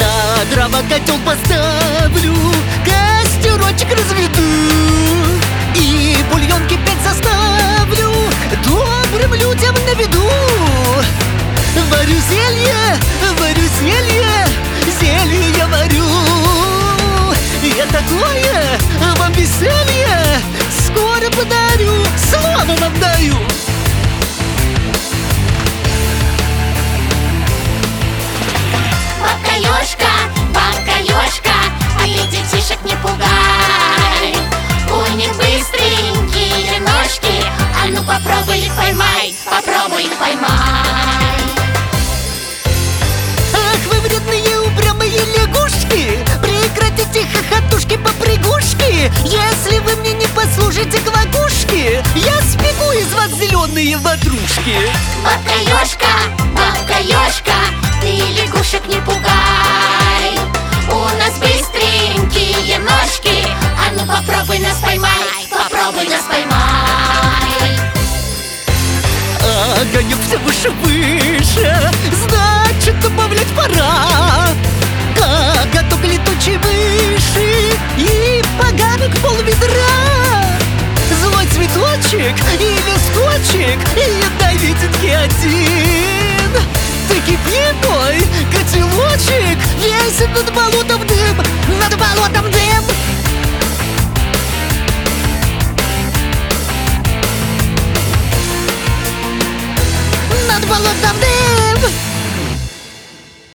На дрова котел поставлю, костерочек разведу, и бульон кипеть заставлю, добрым людям на виду. Варю зелье, зелье я варю. Я такое вам веселье скоро подарю, слово вам даю. Бабка Ёжка, а ты детишек не пугай. У них быстренькие ножки, а ну попробуй их поймай, попробуй их поймай. Ах, вы вредные упрямые лягушки, прекратите хохотушки попрыгушки. Если вы мне не послужите квакушки, я спеку из вас зеленые ватрушки. Бабка Ёжка, ты лягушек не пугай. У нас быстренькие ножки, а ну попробуй нас поймай, попробуй нас поймай. Огонек все выше, значит добавлять пора. Коготок летучий выше и поганок пол-ведра. Злой цветочек и листочек, ядовитенький один. Ты кипни мой котелочек, весь над болотом дым, над болотом